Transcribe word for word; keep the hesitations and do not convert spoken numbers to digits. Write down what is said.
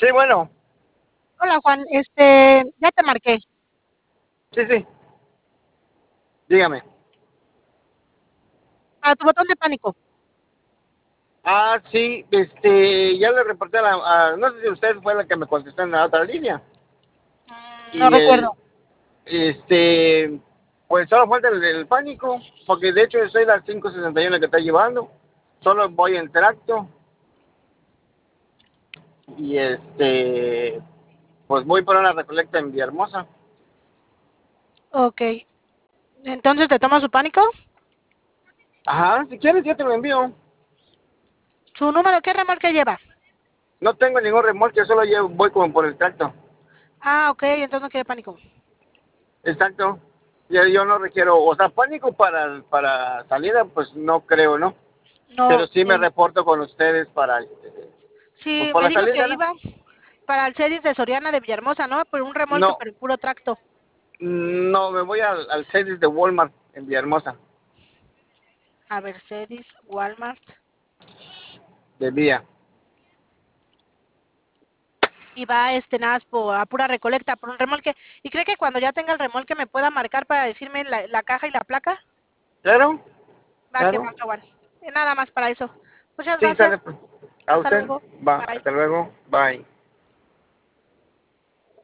Sí, bueno. Hola Juan, este, ya te marqué. Sí, sí. Dígame. A tu botón de pánico. Ah, sí, este, ya le reporté a la, a, no sé si usted fue la que me contestó en la otra línea. Mm, no Y el, recuerdo. este, pues solo falta el, el pánico, porque de hecho soy la cinco sesenta y uno que está llevando. Solo voy en tracto. Y este, pues voy por una recolecta en Villahermosa. Ok. Entonces, ¿te tomas su pánico? Ajá, si quieres yo te lo envío. ¿Su número qué remolque lleva? No tengo ningún remolque, solo llevo, voy como por el tracto. Ah, ok, entonces no quiere pánico. Exacto. Yo, yo no requiero, o sea, pánico para, para salida, pues no creo, ¿no? No, Pero sí me el, reporto con ustedes para, este, pues sí, por me la dijo que salida, ¿no? iba para el Cedis de Soriana de Villahermosa, ¿no? Por un remolque, No, pero en puro tracto. no, me voy al, al Cedis de Walmart en Villahermosa, A ver, Cedis, Walmart. de Vía. Y va este nada más por, a pura recolecta, por un remolque. ¿Y cree que cuando ya tenga el remolque me pueda marcar para decirme la, la caja y la placa? Claro, Va que claro. va, Juan. Y nada más para eso. Muchas Sí, gracias. sale. Pues. A Hasta usted. luego. Va, Bye. hasta luego. Bye.